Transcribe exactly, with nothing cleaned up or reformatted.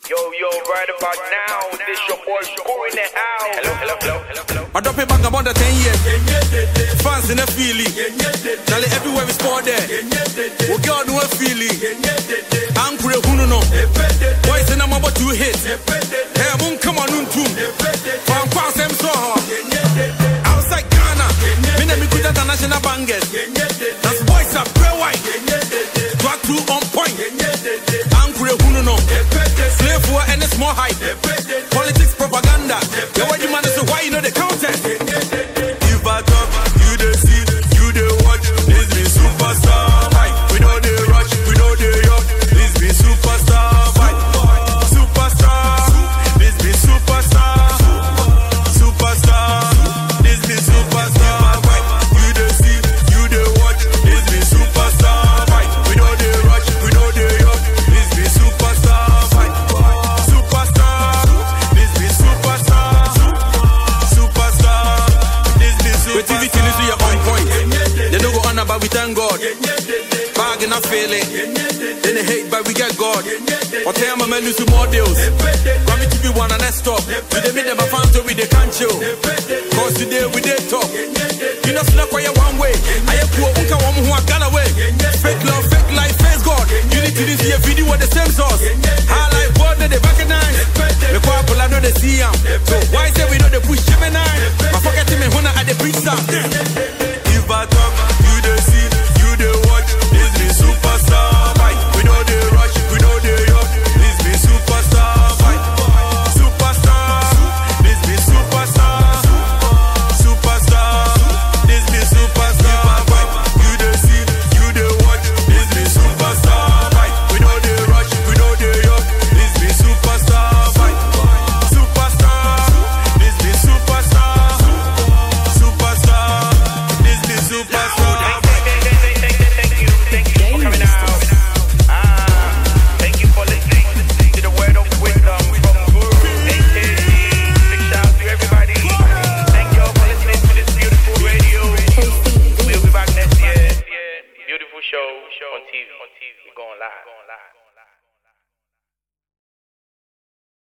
Yo, yo, right about now, this your boy Go in the house. Hello, hello, hello, hello, hello. I drop it back about the ten years. Fans in the feeling. Charlie everywhere we sport there. We girl no feeling. I'm Kure Huno. Boys in a mobile two hits. Hey, boom, come on, um, boom. From Cross them so hard. Outside Ghana, me name is the national bangers. That's boys are pure white. Drag two on point. I'm Kure Huno. Slave for any small hype. Politics propaganda. The way you man is why you know the content. If I talk, you the see, you the watch. This be superstar fight. We know the rush, we know the yup. This be superstar fight. Superstar. This be superstar. Superstar. This be superstar fight. You the see, you the watch. This be superstar fight. We know the rush, we know the yup. This be superstar fight. Superstar. This be superstar. Superstar. This be superstar. With T V T, you are on point. They don't go on about we thank God. Bag and I feel it. Then they hate but we get God. Or tell my man lose more deals. Come to be one and let's stop. We they meet them a fans so we they can't chill. Cause today we they talk. You know snap for your one way. I have poor unka one who are gone away. Fake love, fake life, face God. Unity this year video with the same sauce. High life word that they recognize. The couple I know they see them. So why say we know they push Gemini? My forget him and Hona at the preach sound. If I talk, you the see, you the watch. This be superstar fight. We know the rush, we know the yup. This be superstar fight. Superstar. This be superstar. Superstar. This be superstar fight. You the see, you the watch. This be superstar fight. We know the rush, we know the yup. This be superstar fight. Superstar. This be superstar. Superstar. This be superstar. Thank you, thank you for coming out. Ah, thank you for listening to the word of wisdom from Guru A K C. Big shout out to everybody. Thank you all for listening to this beautiful radio. We'll be back next year. Beautiful show on T V. We're going live.